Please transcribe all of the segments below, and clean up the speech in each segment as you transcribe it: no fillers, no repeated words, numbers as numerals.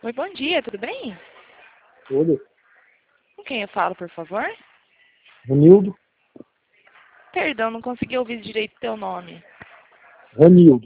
Oi, bom dia, tudo bem? Tudo. Com quem eu falo, por favor? Ronildo. Perdão, não consegui ouvir direito teu nome. Ronildo.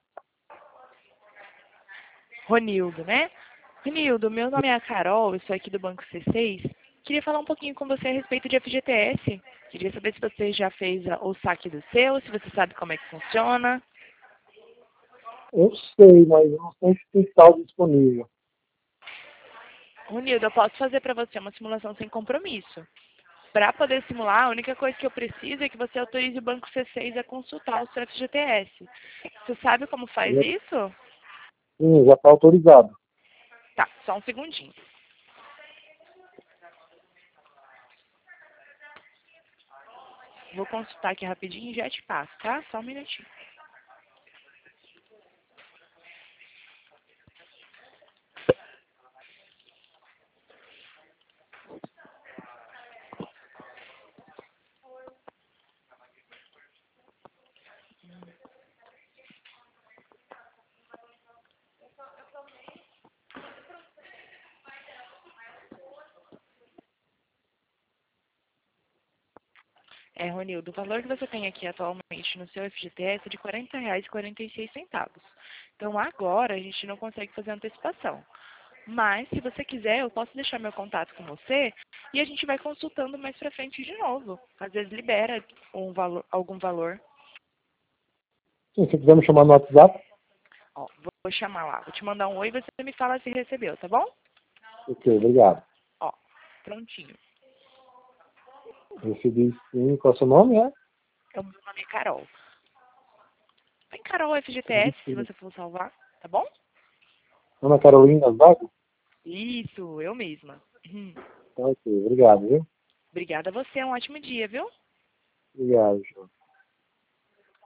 Ronildo, né? Ronildo, meu nome é a Carol, eu sou aqui do Banco C6. Queria falar um pouquinho com você a respeito de FGTS. Queria saber se você já fez o saque do seu, se você sabe como é que funciona. Eu sei, mas eu não sei se tem saldo disponível. Ronildo, eu posso fazer para você uma simulação sem compromisso. Para poder simular, a única coisa que eu preciso é que você autorize o Banco C6 a consultar o seu FGTS. Você sabe como faz isso? Sim, já está autorizado. Tá, só um segundinho. Vou consultar aqui rapidinho e já te passo, tá? Só um minutinho. Ronildo, o valor que você tem aqui atualmente no seu FGTS é de R$ 40,46. Então agora a gente não consegue fazer antecipação. Mas, se você quiser, eu posso deixar meu contato com você e a gente vai consultando mais pra frente de novo. Às vezes libera algum valor. Sim, se quiser me chamar no WhatsApp, Ó, vou chamar lá, vou te mandar um oi e você me fala se recebeu, tá bom? ok, obrigado. Ó, prontinho. Recebi sim. Qual é o seu nome, é? Então, meu nome é Carol. Põe Carol Recebi FGTS se sim. você for salvar, tá bom? Ana Carolina Zago? Isso, eu mesma. Tá, ok, obrigado, viu? Obrigada a você, um ótimo dia, viu? Obrigado, João.